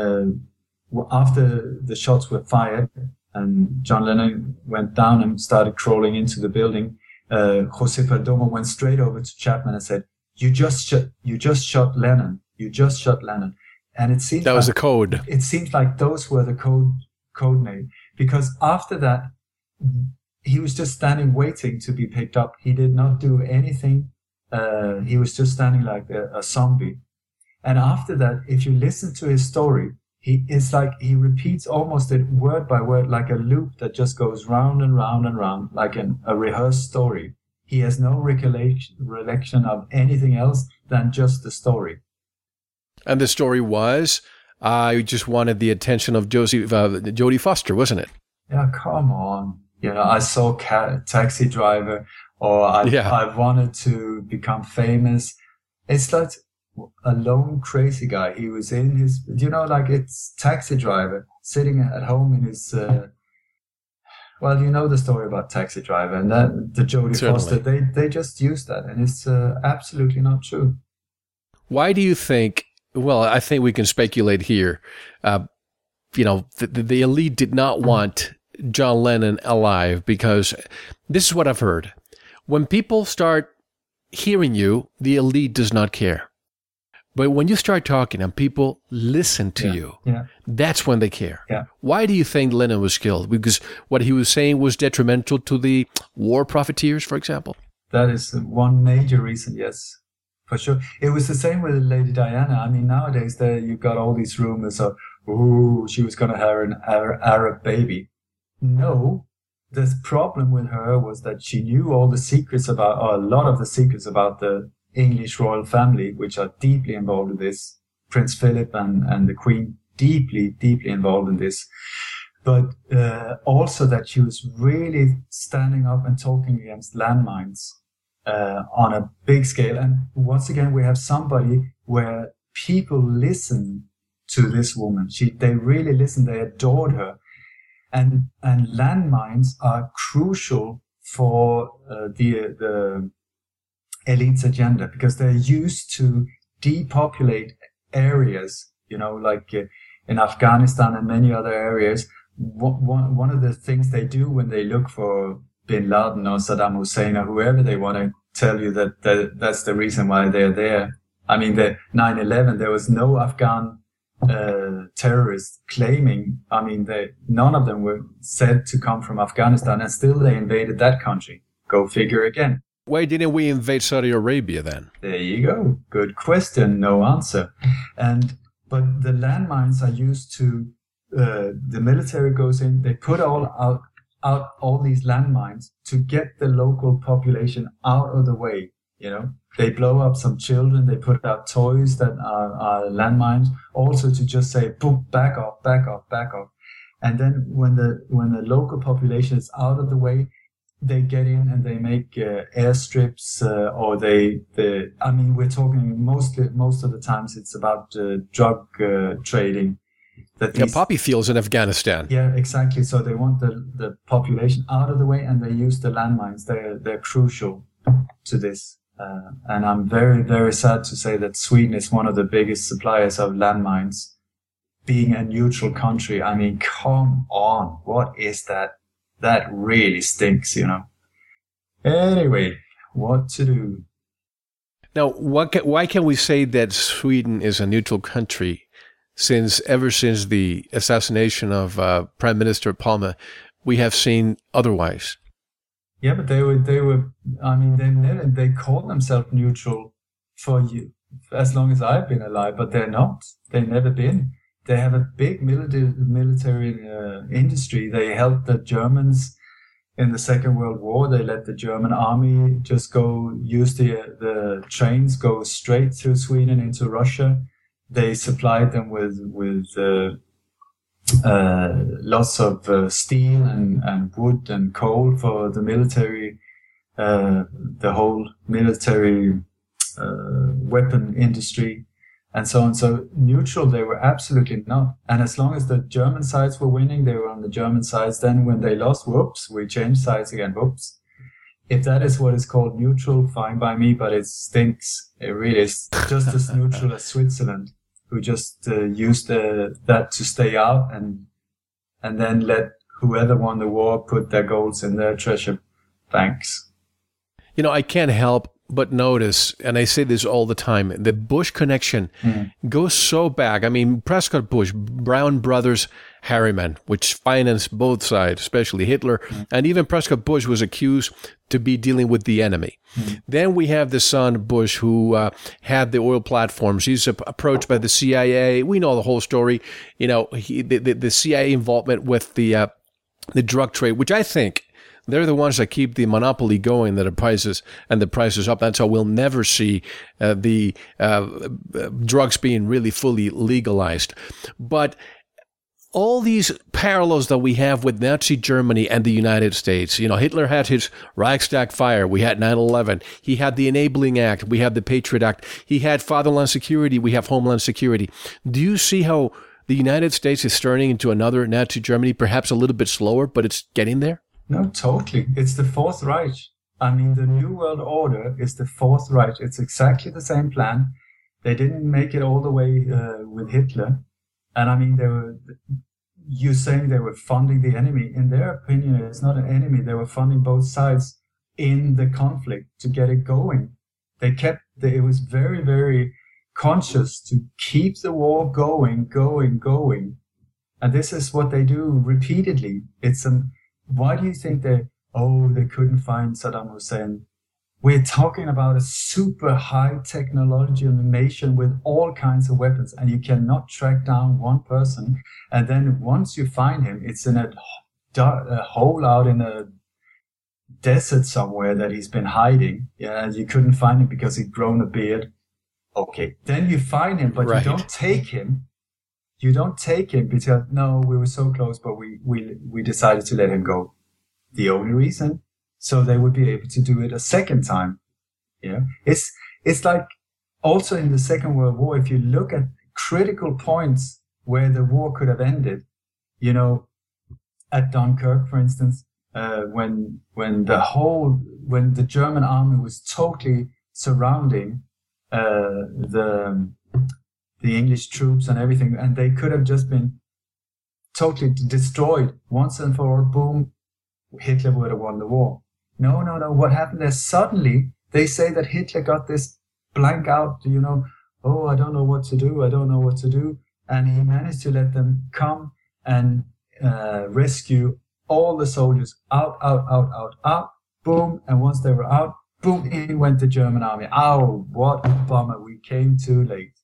after the shots were fired and John Lennon went down and started crawling into the building, Jose Perdomo went straight over to Chapman and said, you just shot Lennon. You just shot Lennon. And it seems that was the code. It seems like those were the code name, because after that, he was just standing waiting to be picked up. He did not do anything. He was just standing like a zombie. And after that, if you listen to his story, it's like he repeats almost it word by word, like a loop that just goes round and round and round, like a rehearsed story. He has no recollection of anything else than just the story. And the story was, I just wanted the attention of Jodie Foster, wasn't it? Yeah, come on. I saw Taxi Driver, or I wanted to become famous. It's like a lone crazy guy. He was in his, it's Taxi Driver sitting at home in his, well, you know the story about Taxi Driver, and that the Jodie Foster, they just used that, and it's absolutely not true. Why do you think, well, I think we can speculate here, the elite did not want John Lennon alive, because this is what I've heard. When people start hearing you, the elite does not care. But when you start talking and people listen to you, that's when they care. Yeah. Why do you think Lennon was killed? Because what he was saying was detrimental to the war profiteers, for example? That is one major reason, yes, for sure. It was the same with Lady Diana. I mean, nowadays you got all these rumors of, she was going to have an Arab baby. No, the problem with her was that she knew all the secrets about, or a lot of the secrets about the English royal family, which are deeply involved in this. Prince Philip and the Queen, deeply, deeply involved in this. But also that she was really standing up and talking against landmines on a big scale. And once again, we have somebody where people listen to this woman. They really listened. They adored her. And landmines are crucial for the elite's agenda, because they're used to depopulate areas, like in Afghanistan and many other areas. One of the things they do when they look for Bin Laden or Saddam Hussein or whoever, they want to tell you that's the reason why they're there. I mean, the 9/11, there was no Afghan terrorists claiming, none of them were said to come from Afghanistan, and still they invaded that country. Go figure again. Why didn't we invade Saudi Arabia then? There you go. Good question. No answer. But the landmines are used to, the military goes in, they put out all these landmines to get the local population out of the way, They blow up some children, they put out toys that are landmines, also to just say, boom, back off, back off, back off. And then when the local population is out of the way, they get in and they make airstrips, or we're talking most of the times it's about drug trading. Poppy fields in Afghanistan. Yeah, exactly. So they want the population out of the way, and they use the landmines. They're crucial to this. And I'm very, very sad to say that Sweden is one of the biggest suppliers of landmines, being a neutral country. I mean, come on. What is that? That really stinks, Anyway, what to do? Now, why can we say that Sweden is a neutral country, ever since the assassination of Prime Minister Palme, we have seen otherwise? Yeah, but they call themselves neutral for as long as I've been alive, but they're not. They've never been. They have a big military industry. They helped the Germans in the Second World War. They let the German army just go use the trains, go straight through Sweden into Russia. They supplied them with lots of steel and wood and coal for the military, the whole military weapon industry. and so on. So neutral, they were absolutely not. And as long as the German sides were winning, they were on the German sides. Then when they lost, whoops, we changed sides again, whoops. If that is what is called neutral, fine by me, but it stinks. It really is just as neutral as Switzerland, who just used that to stay out and then let whoever won the war put their goals in their treasure banks. You know, I can't help but notice, and I say this all the time, the Bush connection goes so back. I mean, Prescott Bush, Brown Brothers Harriman, which financed both sides, especially Hitler, and even Prescott Bush was accused to be dealing with the enemy. Then we have the son, Bush, who had the oil platforms. He's approached by the CIA. We know the whole story. You know, the CIA involvement with the drug trade, which I think they're the ones that keep the monopoly going, that the prices up. That's how we'll never see the drugs being really fully legalized. But all these parallels that we have with Nazi Germany and the United States, you know, Hitler had his Reichstag fire. We had 9/11. He had the Enabling Act. We have the Patriot Act. He had Fatherland Security. We have Homeland Security. Do you see how the United States is turning into another Nazi Germany, perhaps a little bit slower, but it's getting there? No, totally. It's the Fourth Reich. I mean, the New World Order is the Fourth Reich. It's exactly the same plan. They didn't make it all the way with Hitler. And I mean, you're saying they were funding the enemy. In their opinion, it's not an enemy. They were funding both sides in the conflict to get it going. It was very, very conscious to keep the war going. And this is what they do repeatedly. Why do you think they couldn't find Saddam Hussein? We're talking about a super high technological nation with all kinds of weapons, and you cannot track down one person. And then once you find him, it's in a hole out in a desert somewhere that he's been hiding. Yeah, and you couldn't find him because he'd grown a beard. Okay, then you find him, but right. You don't take him. You don't take him because, no, we were so close, but we decided to let him go. The only reason, so they would be able to do it a second time. Yeah, it's like also in the Second World War, if you look at critical points where the war could have ended, you know, at Dunkirk, for instance, when the German army was totally surrounding the English troops and everything, and they could have just been totally destroyed once and for all. Boom, Hitler would have won the war. No. What happened there? Suddenly, they say that Hitler got this blank out, you know, I don't know what to do. And he managed to let them come and rescue all the soldiers out. Boom. And once they were out, boom, in went the German army. Oh, what a bummer. We came too late.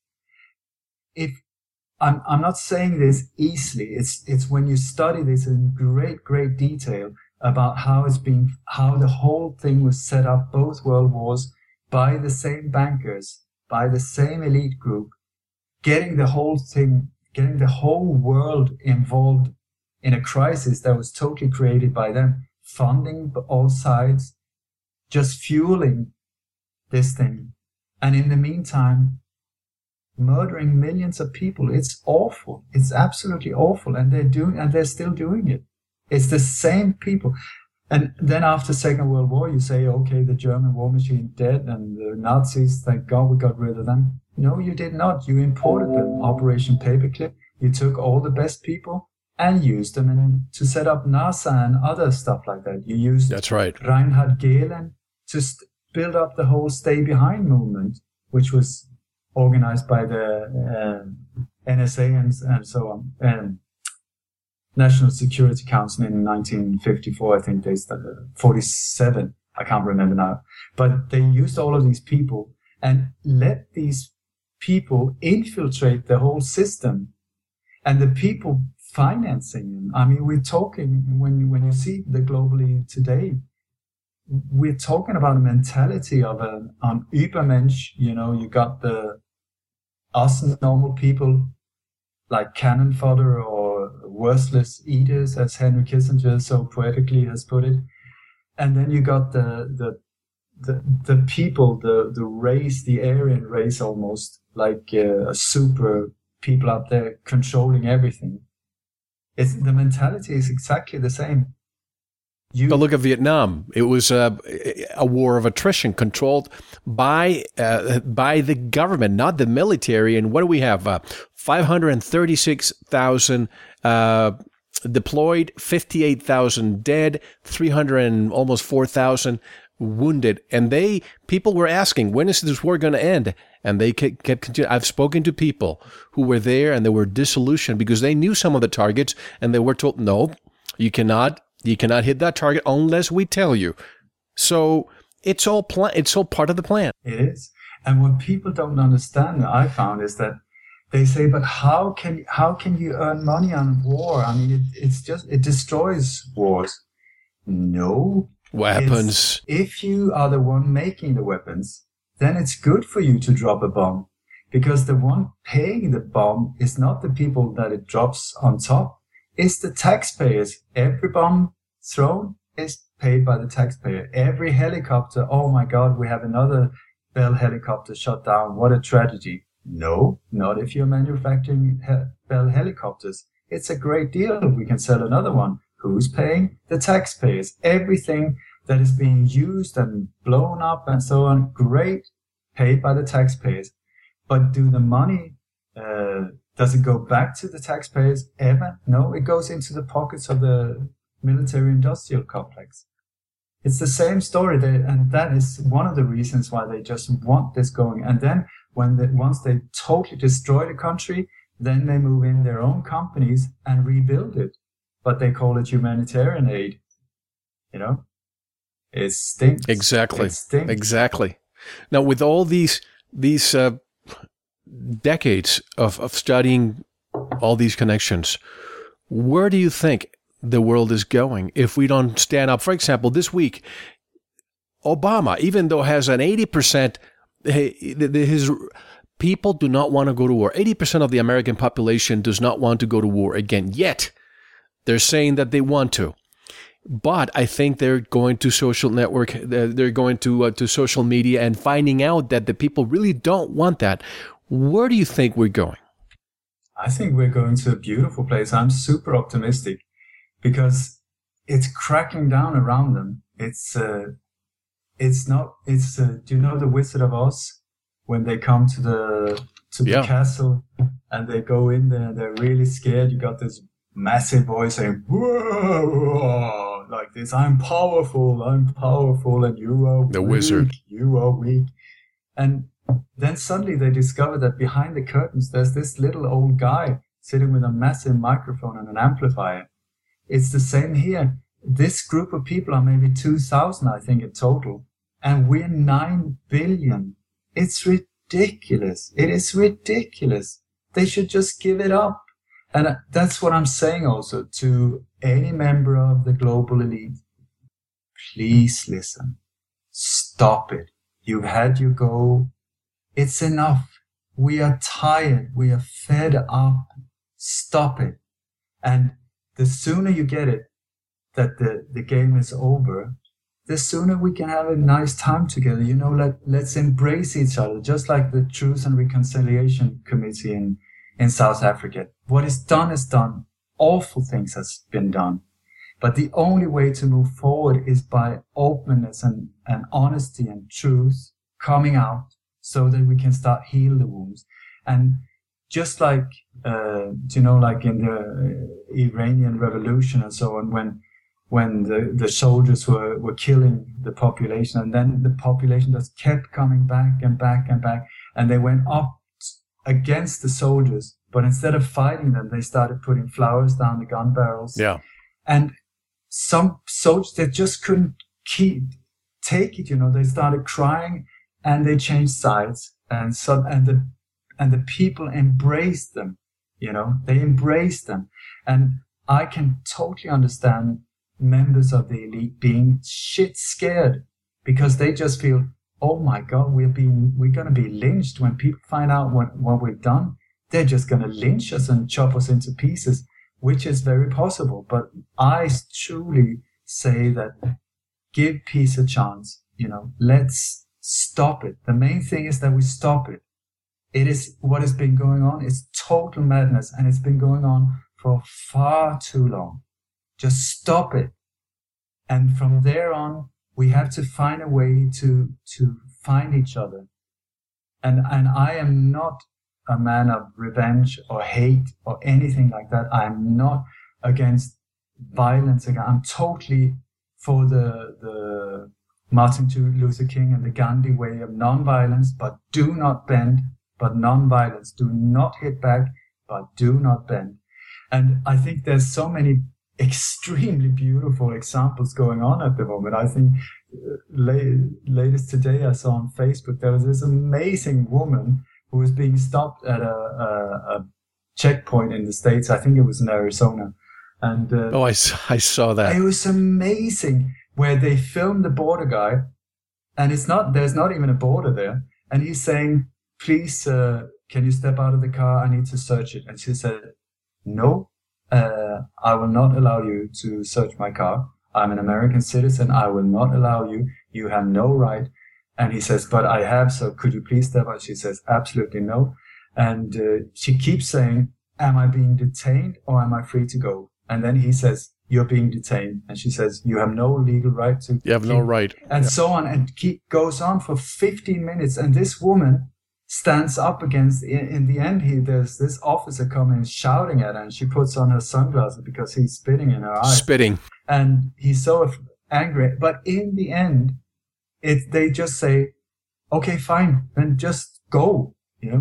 I'm not saying this easily. It's when you study this in great detail about how the whole thing was set up, both world wars, by the same bankers, by the same elite group, getting the whole world involved in a crisis that was totally created by them, funding all sides, just fueling this thing. And in the meantime, murdering millions of people. It's awful. It's absolutely awful. And they're still doing it. It's the same people. And then after Second World War, you say, okay, the German war machine dead and the Nazis, thank God we got rid of them. No, you did not. You imported them. Operation Paperclip. You took all the best people and used them to set up NASA and other stuff like that. You used That's right. Reinhard Gehlen to build up the whole Stay Behind movement, which was organized by the NSA and so on, National Security Council in 1954, I think they started, 47, I can't remember now. But they used all of these people and let these people infiltrate the whole system. And the people financing them, I mean, we're talking, when you see the globally today, we're talking about a mentality of an Übermensch, you know, you got us normal people like cannon fodder or worthless eaters, as Henry Kissinger so poetically has put it. And then you got the the people, the race, the Aryan race, almost like a super people out there controlling everything. The mentality is exactly the same. But look at Vietnam. It was a war of attrition controlled by the government, not the military. And what do we have? 536,000 deployed, 58,000 dead, 300 and almost 4,000 wounded. And people were asking, when is this war going to end? And they kept continuing. I've spoken to people who were there and they were disillusioned because they knew some of the targets and they were told, no, you cannot hit that target unless we tell you. So it's all part of the plan. It is. And what people don't understand, I found, is that they say, but how can you earn money on war? I mean, it destroys wars. No. Weapons. If you are the one making the weapons, then it's good for you to drop a bomb, because the one paying the bomb is not the people that it drops on top. It's the taxpayers. Every bomb thrown is paid by the taxpayer. Every helicopter, oh my God, we have another Bell helicopter shot down. What a tragedy. No, not if you're manufacturing Bell helicopters. It's a great deal. We can sell another one. Who's paying? The taxpayers. Everything that is being used and blown up and so on, great, paid by the taxpayers. But do the money, does it go back to the taxpayers ever? No, it goes into the pockets of the military-industrial complex. It's the same story, and that is one of the reasons why they just want this going. And then once they totally destroy the country, then they move in their own companies and rebuild it. But they call it humanitarian aid. You know, it stinks. Exactly. It stinks. Exactly. Now, with all these decades of studying all these connections, where do you think the world is going if we don't stand up? For example, this week, Obama, even though has an 80%, his people do not want to go to war. 80% of the American population does not want to go to war again. Yet, they're saying that they want to. But I think they're going to social network, they're going to social media and finding out that the people really don't want that. Where do you think we're going? I think we're going to a beautiful place. I'm super optimistic because it's cracking down around them. Do you know the Wizard of Oz? When they come to the castle and they go in there and they're really scared. You got this massive voice saying, whoa, like this, I'm powerful, and you are the weak, wizard. You are weak. And then suddenly they discover that behind the curtains, there's this little old guy sitting with a massive microphone and an amplifier. It's the same here. This group of people are maybe 2,000, I think, in total. And we're 9 billion. It's ridiculous. It is ridiculous. They should just give it up. And that's what I'm saying also to any member of the global elite. Please listen. Stop it. You've had your go. It's enough. We are tired. We are fed up. Stop it. And the sooner you get it, that the game is over, the sooner we can have a nice time together. You know, let's embrace each other, just like the Truth and Reconciliation Committee in South Africa. What is done is done. Awful things has been done. But the only way to move forward is by openness and honesty and truth coming out so that we can start heal the wounds. And just like, like in the Iranian Revolution and so on, when the soldiers were killing the population, and then the population just kept coming back and back and back, and they went up against the soldiers, but instead of fighting them, they started putting flowers down the gun barrels. Yeah. And some soldiers, they just couldn't take it, they started crying and they changed sides, and the people embraced them, they embraced them. And I can totally understand members of the elite being shit scared because they just feel, oh my God, we're going to be lynched when people find out what we've done. They're just going to lynch us and chop us into pieces, which is very possible. But I truly say that give peace a chance. let's stop it. The main thing is that we stop it. It is what has been going on. It's total madness, and it's been going on for far too long. Just stop it. And from there on, we have to find a way to find each other. And I am not a man of revenge or hate or anything like that. I'm not against violence. I'm totally for the Martin Luther King and the Gandhi way of non-violence, but do not bend, but non-violence. Do not hit back, but do not bend. And I think there's so many extremely beautiful examples going on at the moment. I think latest today I saw on Facebook, there was this amazing woman who was being stopped at a checkpoint in the States. I think it was in Arizona. And I saw that. It was amazing, where they filmed the border guy, and there's not even a border there. And he's saying, please, can you step out of the car? I need to search it. And she said, no, I will not allow you to search my car. I'm an American citizen. I will not allow you. You have no right. And he says, but I have, so could you please step out? She says, absolutely no. And she keeps saying, am I being detained or am I free to go? And then he says, you're being detained. And she says, you have no legal right to. You have no right. And so on. And goes on for 15 minutes. And this woman stands up against, in the end, there's this officer coming shouting at her, and she puts on her sunglasses because he's spitting in her eyes. Spitting. And he's so angry. But in the end, they just say, okay, fine, then just go,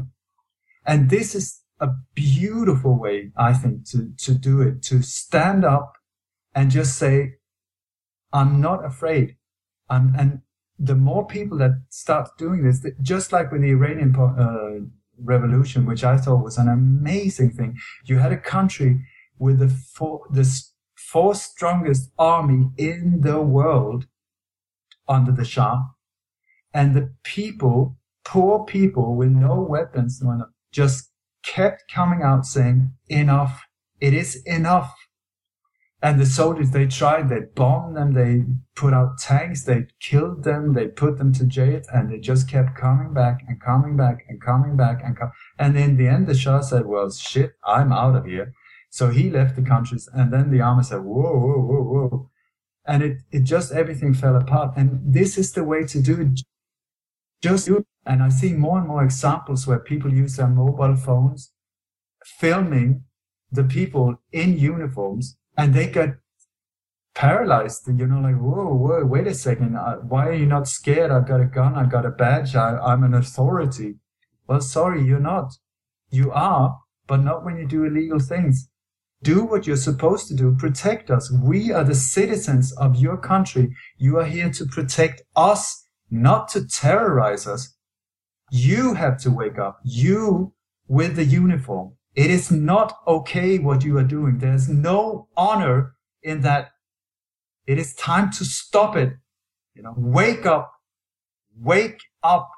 And this is a beautiful way, I think, to do it, to stand up and just say, I'm not afraid. And the more people that start doing this, just like with the Iranian revolution, which I thought was an amazing thing. You had a country with the fourth strongest army in the world under the Shah, and the people, poor people with no weapons, just kept coming out saying, enough, it is enough. And the soldiers, they tried, they bombed them, they put out tanks, they killed them, they put them to jail, and they just kept coming back and coming back and coming back. And in the end, the Shah said, well, shit, I'm out of here. So he left the countries, and then the army said, whoa, whoa, whoa, whoa. And it just, everything fell apart. And this is the way to do it. Just do it. And I see more and more examples where people use their mobile phones, filming the people in uniforms, and they get paralyzed, like, whoa, wait a second. Why are you not scared? I've got a gun. I've got a badge. I'm an authority. Well, sorry, you're not. You are, but not when you do illegal things. Do what you're supposed to do. Protect us. We are the citizens of your country. You are here to protect us, not to terrorize us. You have to wake up. You with the uniform. It is not okay what you are doing. There's no honor in that. It is time to stop it. Wake up. Wake up.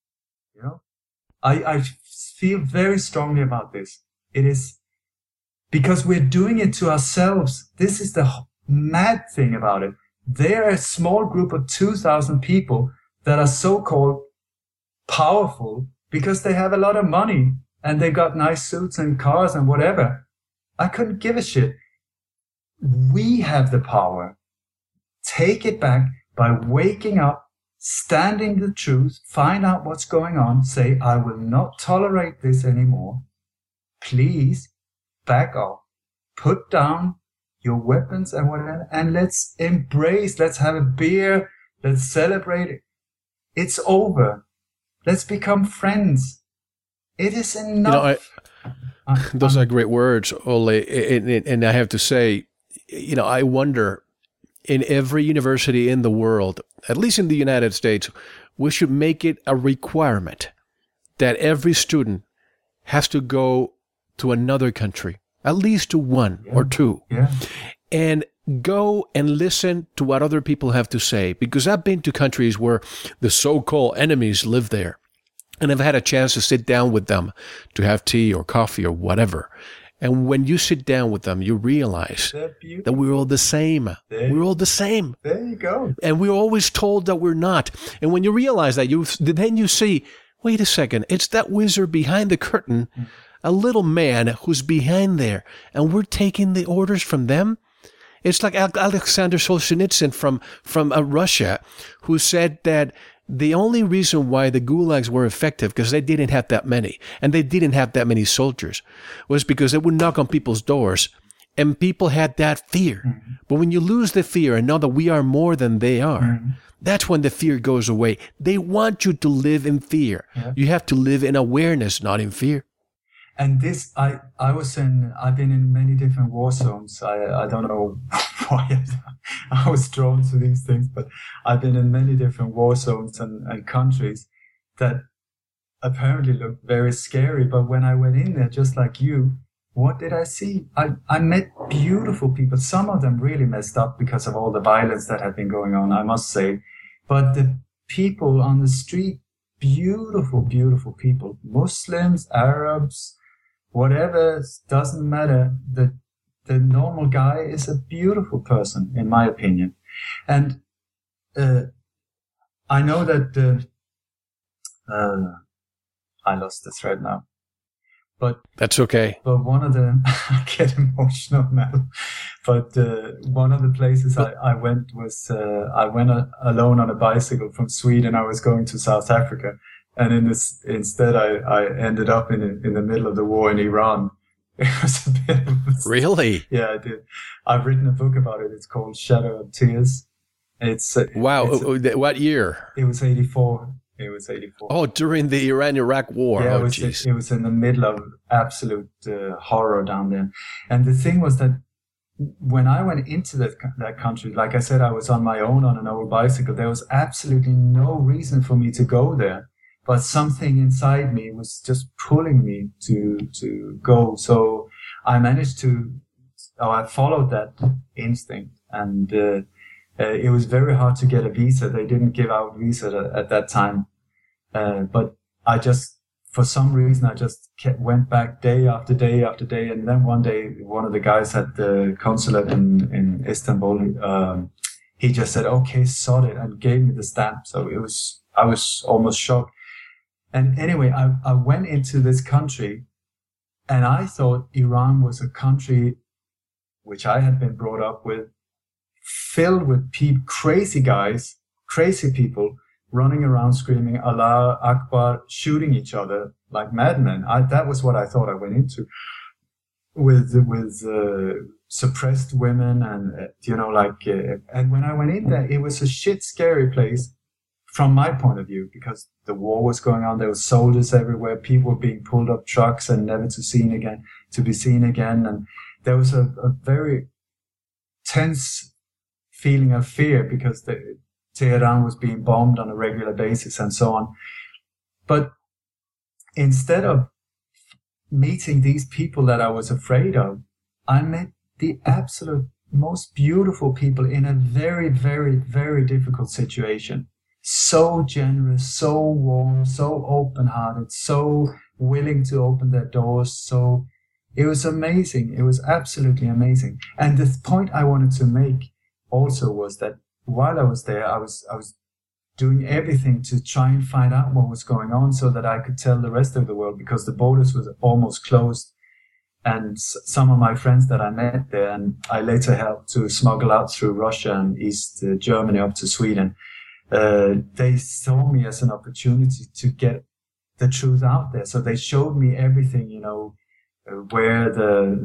I feel very strongly about this. It is because we're doing it to ourselves. This is the mad thing about it. They're a small group of 2,000 people that are so-called powerful because they have a lot of money and they got nice suits and cars and whatever. I couldn't give a shit. We have the power. Take it back by waking up, standing the truth, find out what's going on, say, I will not tolerate this anymore. Please back off, put down your weapons and whatever, and let's embrace, let's have a beer, let's celebrate it. It's over. Let's become friends. It is enough. Those are great words, Ole. And I have to say, I wonder, in every university in the world, at least in the United States, we should make it a requirement that every student has to go to another country, at least to one or two, and go and listen to what other people have to say. Because I've been to countries where the so-called enemies live there, and I've had a chance to sit down with them to have tea or coffee or whatever. And when you sit down with them, you realize that we're all the same. We're all the same. There you go. And we're always told that we're not. And when you realize that, then you see, wait a second, it's that wizard behind the curtain, a little man who's behind there, and we're taking the orders from them. It's like Alexander Solzhenitsyn from Russia, who said that the only reason why the gulags were effective, because they didn't have that many, and they didn't have that many soldiers, was because they would knock on people's doors, and people had that fear. Mm-hmm. But when you lose the fear and know that we are more than they are, that's when the fear goes away. They want you to live in fear. Yeah. You have to live in awareness, not in fear. And this, I've been in many different war zones. I don't know why I was drawn to these things, but I've been in many different war zones and countries that apparently look very scary. But when I went in there, just like you, what did I see? I met beautiful people. Some of them really messed up because of all the violence that had been going on, I must say. But the people on the street, beautiful, beautiful people, Muslims, Arabs, whatever, doesn't matter. The normal guy is a beautiful person, in my opinion. And I know that I lost the thread now. But that's okay. But one of the I get emotional now. But one of the places I went was I went alone on a bicycle from Sweden. I was going to South Africa. And instead, I ended up in the middle of the war in Iran. It was a bit of a... Really? Yeah, I did. I've written a book about it. It's called Shadow of Tears. Wow. What year? It was 84. It was 84. Oh, during the Iran-Iraq war. Yeah, oh, it was in the middle of absolute horror down there. And the thing was that when I went into that country, like I said, I was on my own on an old bicycle. There was absolutely no reason for me to go there. But something inside me was just pulling me to go. So I I followed that instinct. And it was very hard to get a visa. They didn't give out visa at that time. But I just, for some reason, went back day after day after day. And then one day, one of the guys at the consulate in Istanbul, he just said, okay, sod it, and gave me the stamp. So I was almost shocked. And anyway, I went into this country and I thought Iran was a country which I had been brought up with, filled with crazy guys, crazy people running around screaming Allah Akbar, shooting each other like madmen. That was what I thought I went into, with suppressed women and, and when I went in there, it was a shit scary place. From my point of view, because the war was going on, there were soldiers everywhere, people were being pulled off trucks and never to be seen again. And there was a very tense feeling of fear because Tehran was being bombed on a regular basis and so on. But instead of meeting these people that I was afraid of, I met the absolute most beautiful people in a very, very, very difficult situation. So generous, so warm, so open-hearted, so willing to open their doors. So it was amazing. It was absolutely amazing. And the point I wanted to make also was that while I was there, I was doing everything to try and find out what was going on so that I could tell the rest of the world, because the borders was almost closed. And some of my friends that I met there, and I later helped to smuggle out through Russia and East Germany up to Sweden, they saw me as an opportunity to get the truth out there. So they showed me everything, where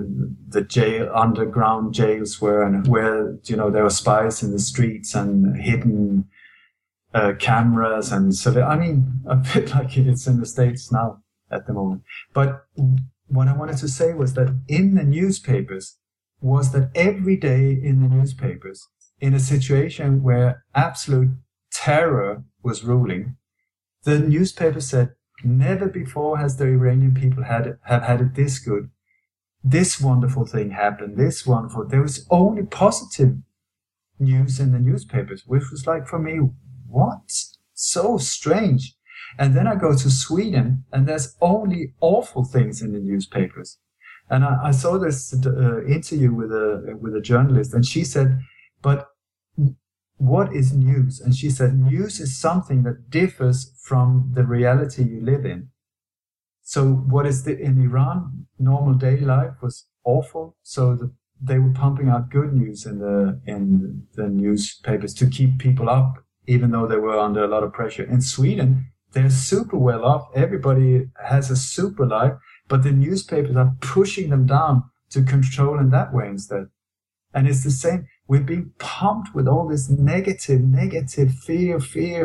the underground jails were, and where, there were spies in the streets and hidden cameras. And so, a bit like it's in the States now at the moment. But what I wanted to say was that in the newspapers, was that every day in the newspapers, in a situation where absolute terror was ruling, the newspaper said, never before has the Iranian people have had it this good. This wonderful thing happened. There was only positive news in the newspapers, which was like, for me, what? So strange. And then I go to Sweden and there's only awful things in the newspapers. And I saw this interview with a journalist, and she said, "But what is news?" And she said, "News is something that differs from the reality you live in." So what is in Iran, normal daily life was awful. So they were pumping out good news in the newspapers to keep people up, even though they were under a lot of pressure. In Sweden, they're super well off. Everybody has a super life, but the newspapers are pushing them down to control in that way instead. And it's the same. We're being pumped with all this negative fear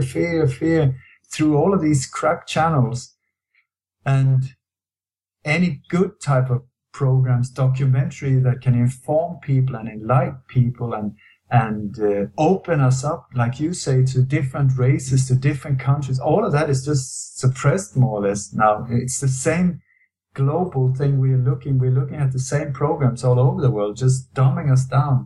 through all of these crap channels. And any good type of programs, documentary that can inform people and enlighten people and open us up, like you say, to different races, to different countries. All of that is just suppressed more or less now. It's the same global thing. We're looking at the same programs all over the world, just dumbing us down.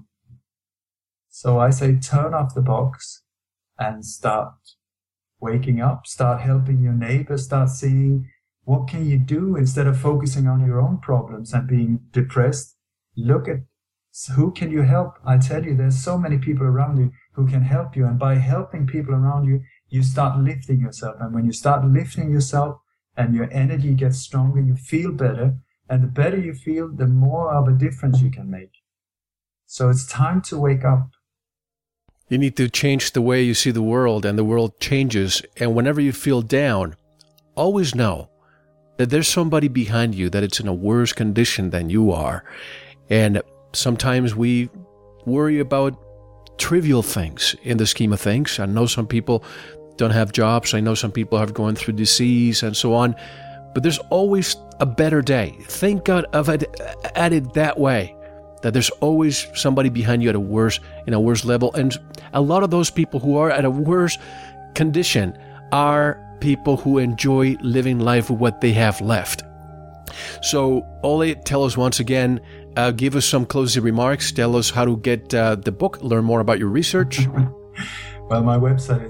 So I say, turn off the box and start waking up, start helping your neighbor, start seeing what can you do instead of focusing on your own problems and being depressed. Look at who can you help. I tell you, there's so many people around you who can help you. And by helping people around you, you start lifting yourself. And when you start lifting yourself and your energy gets stronger, you feel better. And the better you feel, the more of a difference you can make. So it's time to wake up. You need to change the way you see the world, and the world changes. And whenever you feel down, always know that there's somebody behind you that it's in a worse condition than you are. And sometimes we worry about trivial things in the scheme of things. I know some people don't have jobs. I know some people are going through disease and so on. But there's always a better day. Think of it at it that way, that there's always somebody behind you in a worse level. And a lot of those people who are at a worse condition are people who enjoy living life with what they have left. So, Ole, tell us once again, give us some closing remarks. Tell us how to get the book, learn more about your research. Well, my website is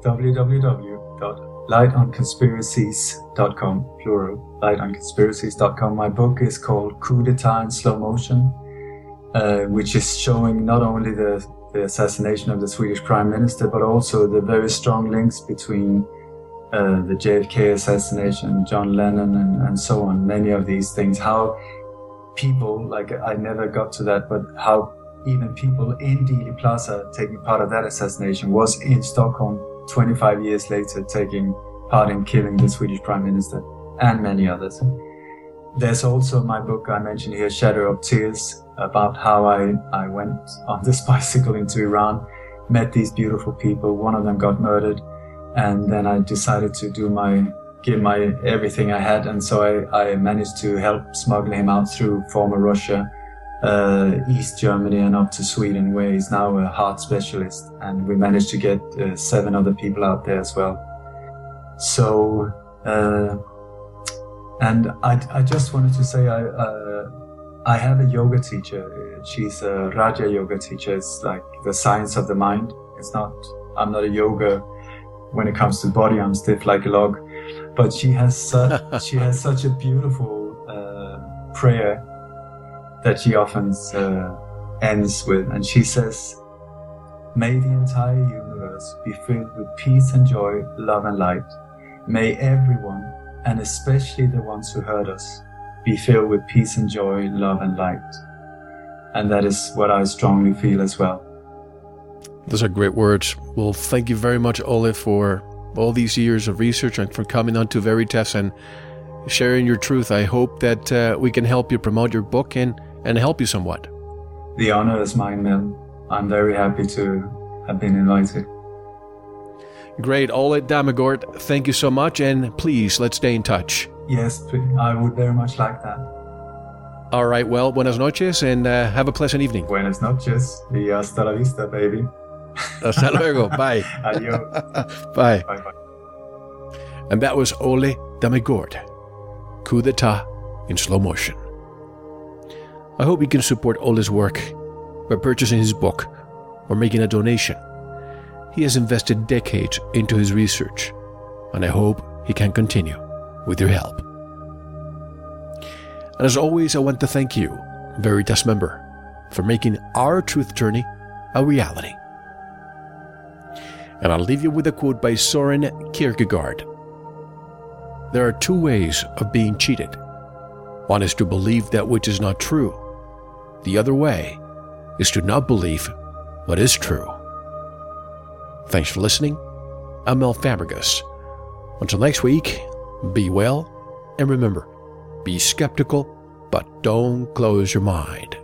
www.lightonconspiracies.com, plural, lightonconspiracies.com. My book is called Coup d'etat in Slow Motion, which is showing not only the assassination of the Swedish Prime Minister, but also the very strong links between the JFK assassination, John Lennon, and so on, many of these things, how people, like I never got to that, but how even people in Dealey Plaza taking part of that assassination was in Stockholm 25 years later taking part in killing the Swedish Prime Minister and many others. There's also my book I mentioned here, Shadow of Tears, about how I went on this bicycle into Iran, met these beautiful people, one of them got murdered, and then I decided to give my everything I had. And so I managed to help smuggle him out through former Russia, East Germany, and up to Sweden, where he's now a heart specialist. And we managed to get 7 other people out there as well. So, and I just wanted to say, I have a yoga teacher. She's a Raja yoga teacher. It's like the science of the mind. I'm not a yoga. When it comes to body, I'm stiff like a log. But she has such a beautiful prayer that she often ends with. And she says, "May the entire universe be filled with peace and joy, love and light. May everyone, and especially the ones who hurt us, be filled with peace and joy, love and light." And that is what I strongly feel as well. Those are great words. Well, thank you very much, Ole, for all these years of research and for coming on to Veritas and sharing your truth. I hope that we can help you promote your book and help you somewhat. The honor is mine, Mel. I'm very happy to have been invited. Great. Ole Dammegård, thank you so much. And please, let's stay in touch. Yes, I would very much like that. All right. Well, buenas noches and have a pleasant evening. Buenas noches y hasta la vista, baby. Hasta luego. Bye. Adios. Bye. Bye-bye. And that was Ole Dammegård, Coup d'etat in Slow Motion. I hope you can support Ole's work by purchasing his book or making a donation. He has invested decades into his research, and I hope he can continue with your help. And as always, I want to thank you, Veritas member, for making our truth journey a reality. And I'll leave you with a quote by Soren Kierkegaard. There are two ways of being cheated. One is to believe that which is not true. The other way is to not believe what is true. Thanks for listening. I'm Mel Fabregas. Until next week, be well, and remember, be skeptical, but don't close your mind.